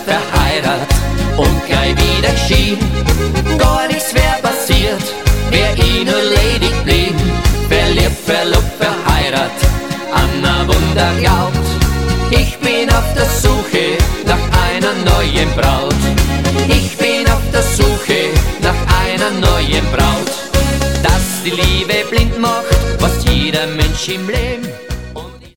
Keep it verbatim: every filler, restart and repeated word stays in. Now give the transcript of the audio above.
verheiratet und gleich wieder geschieden. Gar nichts wär passiert, wär ich nur ledig blieben. Verliebt, verlobt, verheiratet, an ein Wunder glaubt. Ich bin auf der Suche nach einer neuen Braut. Ich bin auf der Suche nach einer neuen Braut. Dass die Liebe blind macht, was jeder Mensch im Leben